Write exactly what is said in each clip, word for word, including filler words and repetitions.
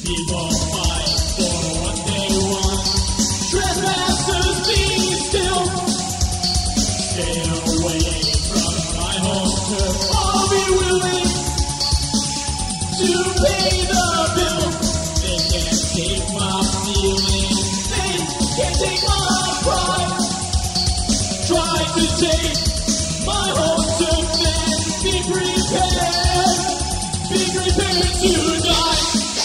People fight for what they want. Trespassers be still. Stay away from my home turf. I'll be willing to pay the bill. They can't take my feelings. They can't take my pride. Try to take my home turf and be prepared. Be prepared to die.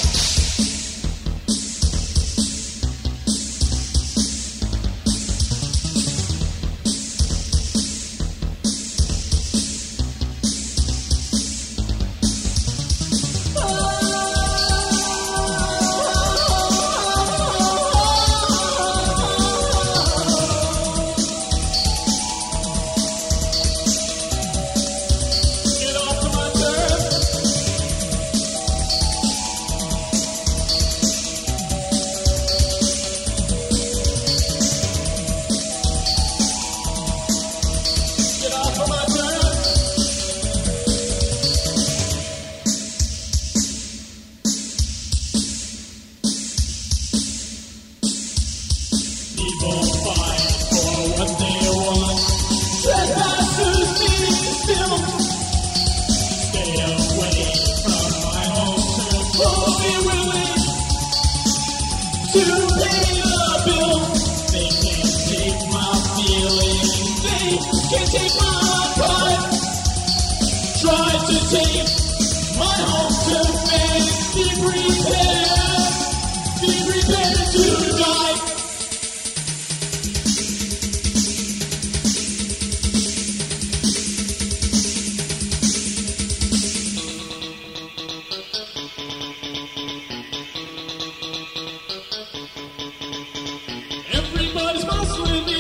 People fight for what they want. Trespassers be still. Stay away from my home turf. I'll be willing to pay the bill. They can't take my feelings. They can't take my pride. Try to take my home turf and be prepared. Be prepared to die. Everybody's muscling